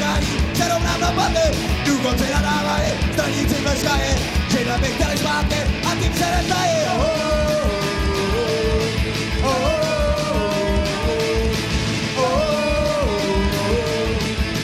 přání, kterou nám napadne. Důchodci nadávají, straníci tleškají, židle by chtěli zpátky a tím se netají.